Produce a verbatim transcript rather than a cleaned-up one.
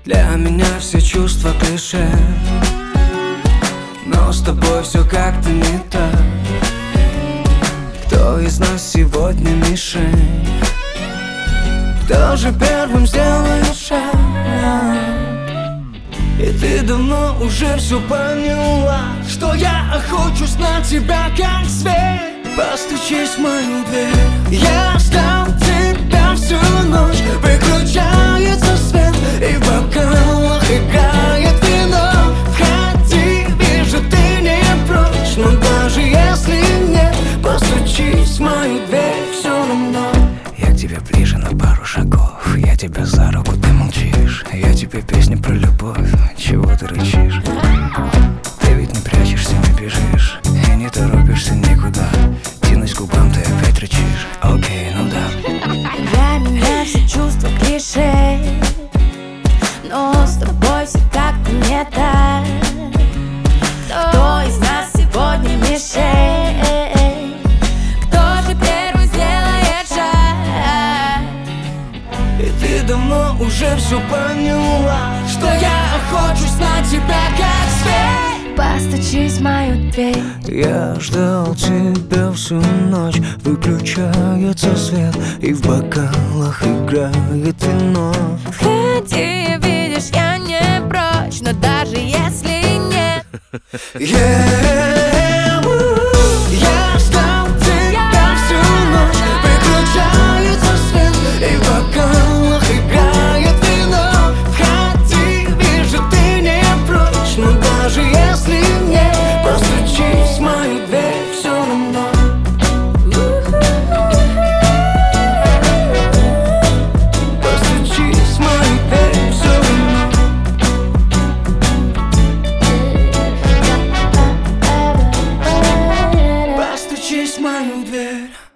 Для меня все чувства клише, но с тобой все как-то не так. Кто из нас сегодня мишень? Кто же первым сделает шаг? И ты давно уже все поняла, что я охочусь на тебя как зверь. Постучись в мою дверь. Я ждал тебя всю ночь. Выключается свет, и в бокалах играет вино. Входи, вижу, ты не прочь, но даже если нет, постучись в мою дверь все равно. Я к тебе ближе на пару шагов. Я тебя за руку, ты молчишь. Я тебе песня про любовь. Чего ты рычишь? Ты ведь не прячешься, не бежишь и не торопишься никуда. Тянусь к губам, ты опять рычишь. Окей, ну да. Для меня все чувства клише, но с тобой все как-то не так. Кто из нас сегодня мишень? Кто же первый сделает шаг? И ты давно уже все поняла, что я охочусь на тебя как зверь. Постучись в мою дверь. Я ждал тебя всю ночь. Выключается свет, и в бокалах играет вино. Входи, видишь, я не прочь, но даже если нет, Yeah, woo. Я ждал тебя всю ночь. Выключается свет, и в бокалах играет вино. Входи, вижу, ты не прочь, но даже если нет, постучись в мою дверь все равно. Постучись в мою дверь все равно. Постучись в мою дверь.